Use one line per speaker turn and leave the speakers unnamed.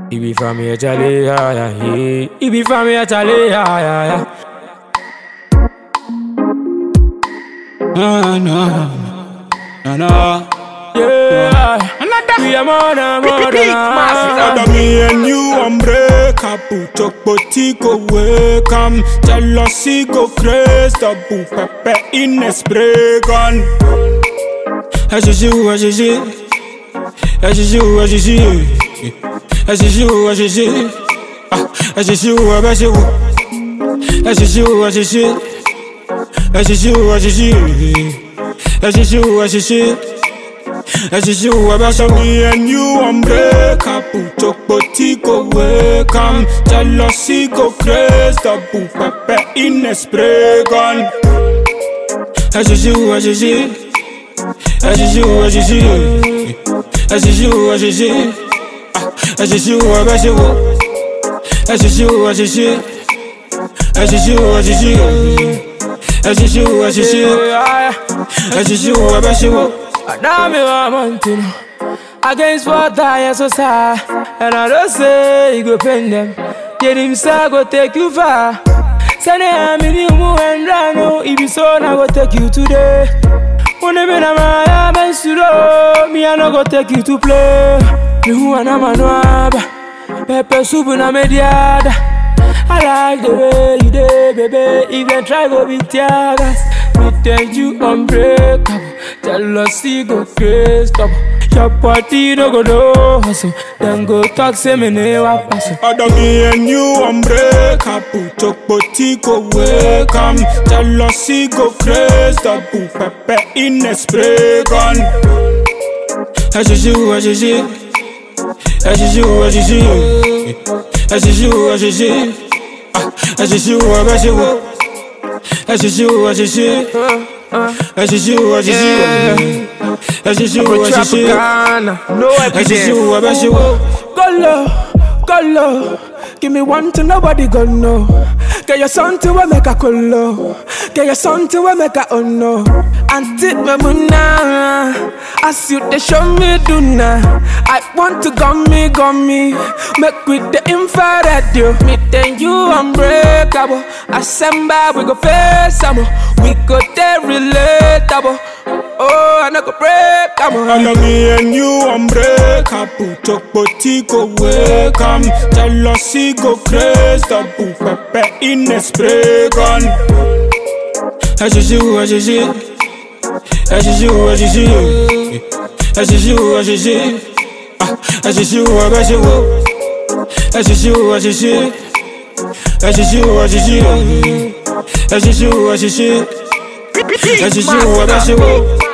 He be from here, Charlie, yeah, yeah, yeah. He be from here, Charlie, yeah, yeah, yeah.
No, no, no, no.
Yeah, we are more than
Other me and you unbreakable. Talk botico welcome. Jealousy go crazy. Double pepper in a spray gun. As you, as you, as you, as you, as you, as you, as you, as you, as you, as you, as you, as you, as you, as you, about me and you unbreakable. Talk botico welcome. Jealousy go crazy. Double pepper in a spray gun. As you, as you, as you, as you, as you, as you, as you, as you, as you, as you, as you, as you, as you, as you,
now me want to know against what I am so sad, and I don't say you go pain them. Get him say go take you far. Say I'm in you and I know if you so I go take you today. When I'm in my man's studio, me I no go take you to play. Me who and I'm a noab, pepper soup na mediada. I like the way you do, baby. Even try go be tiagas. Me tell you unbreakable. Jealousy go crazy, stop. Your party no go do hustle. Then go talk, say me never pass.
Other me and you unbreakable. Talk botico welcome. Jealousy go crazy. Double pepper in a spray gun. As you, as you, as you, as you, as you, as you, as you, as you, as you, as you, as you, as you,
go low, give me one to nobody go no. Get your son to a make a colo. Get your son to a make a oh no. And tip me muna. As you they show me do na. I want to gummy. Make with the infrared you. Me then you unbreakable. Assemble we go face some. We go there relatable. Oh, I no go break, come on.
I know me and you unbreakable. Talk botico welcome. Jealousy go crazy. Double pepper in a spray gun. As you, as you, as you, as you, as you, as you, as you, as you, as you, as you, as you, as you, as you, as you, as you,